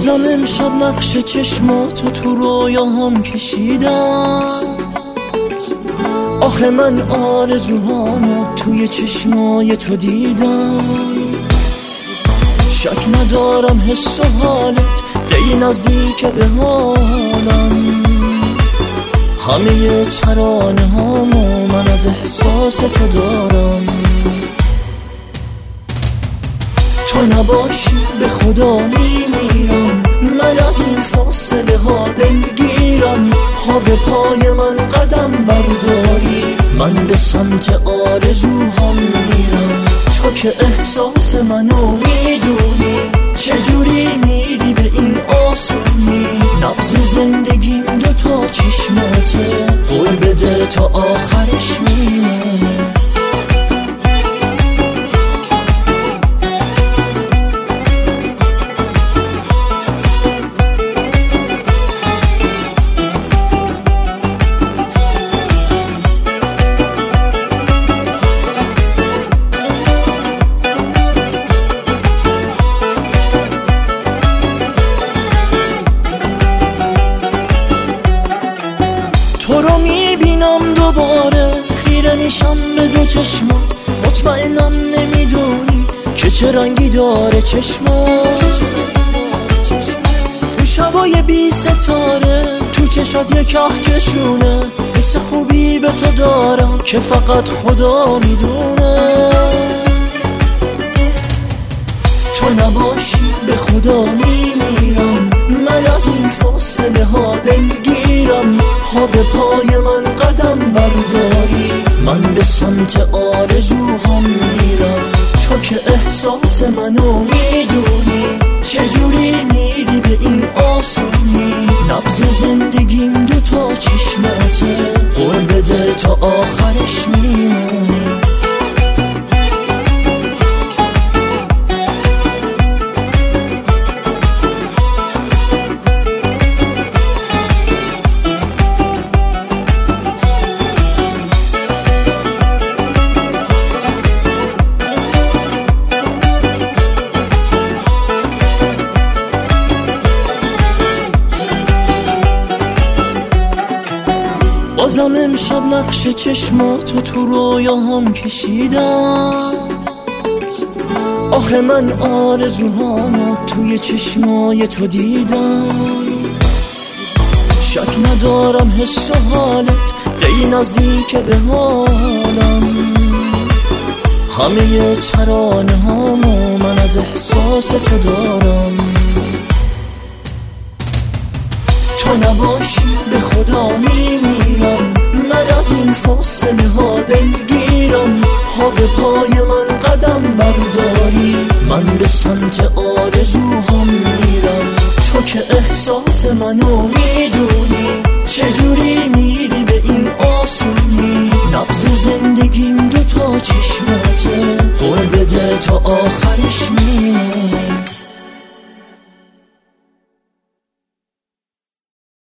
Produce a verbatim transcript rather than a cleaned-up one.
بازم امشب نقش چشماتو تو رویاهم کشیدم. آخه من آرزوهامو توی چشمای تو دیدم. شک ندارم حس و حالت خیلی نزدیک به حالم. همه ترانه هامو من از احساس تو دارم. تو نباشی به خدا میمیرم. من از این فاصله ها دلگیرم. ها به پای من قدم برداری من به سمت آرزوهام میرم. تو که احساس منو میدونی چجوری میری به این آسونی. نبض زندگیم دوتا چشماته قول بده تا آخرش میمونه. تو رو میبینم دوباره خیره میشم به دو چشمات. مطمئنم نمیدونی که چه رنگی داره چشمات. تو شبای بی ستاره تو چشات یه کهکشونه. حس خوبی به تو دارم که فقط خدا میدونه. تو نباشی به خدا میمیرم. من از این فاصله ها دلگیرم. ها به پای من قدم برداری من به سمت آرزوهام میرم. تو که احساس منو میدونی چجوری میری به این آسونی. نبض زندگیم دوتا چشماته قول بده تا آخرش میمونی. بازم امشب نقش چشماتو تو رویاهم کشیدم. آخه من آرزوهامو توی چشمای تو دیدم. شک ندارم حس و حالت خیلی نزدیک به حالم. همه ترانه هامو من از احساس تو دارم. تو نباشی به خدا میمیرم. من از این فاصله ها دلگیرم. ها به پای من قدم برداری من به سمت آرزوهام میرم. تو که احساس منو میدونی چجوری